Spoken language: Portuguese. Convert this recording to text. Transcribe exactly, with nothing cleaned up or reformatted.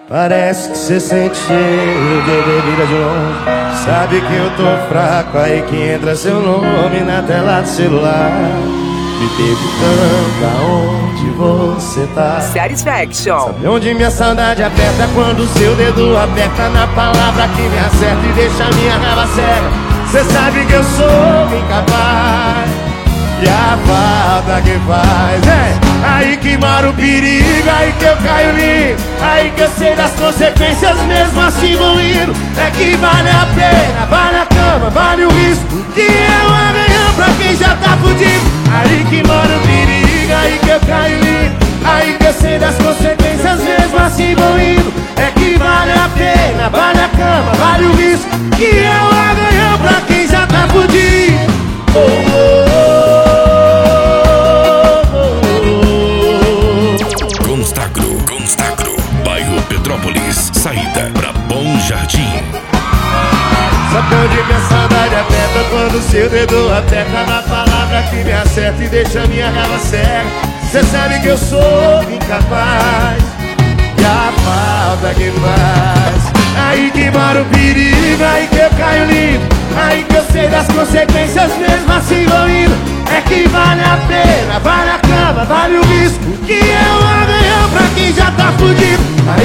Parece que cê sente cheiro de bebida de longe. Sabe que eu tô fraco, aí que entra seu nome na tela do celular. Me perguntando aonde você tá. Satisfaction. Sabe onde minha saudade aperta? Quando seu dedo aperta na palavra que me acerta e deixa minha raiva cega. Cê sabe que eu sou incapaz. E a falta que faz é aí que mora o perigo, aí que eu caio lindo, aí que eu sei das consequências mesmo assim vou indo. É que vale a pena, vale a cama, vale o risco, que é um amanhã pra quem já tá fudido. Aí que mora o perigo, aí que eu caio lindo, aí que eu sei das consequências mesmo assim vou indo. É que vale a pena, vale a cama, vale o risco, que é um amanhã pra quem já tá fudido. Oh, oh, oh. Petrópolis, saída pra Bom Jardim. Sabe onde minha saudade aperta? Quando seu dedo aperta na palavra que me acerta e deixa minha raiva cega. Cê sabe que eu sou incapaz. E a falta que faz aí que mora o perigo, aí que eu caio lindo, aí que eu sei das consequências mesmo assim vou indo. É que vale a pena, vale a cama, vale o risco, que é um amanhã pra quem já tá fudido.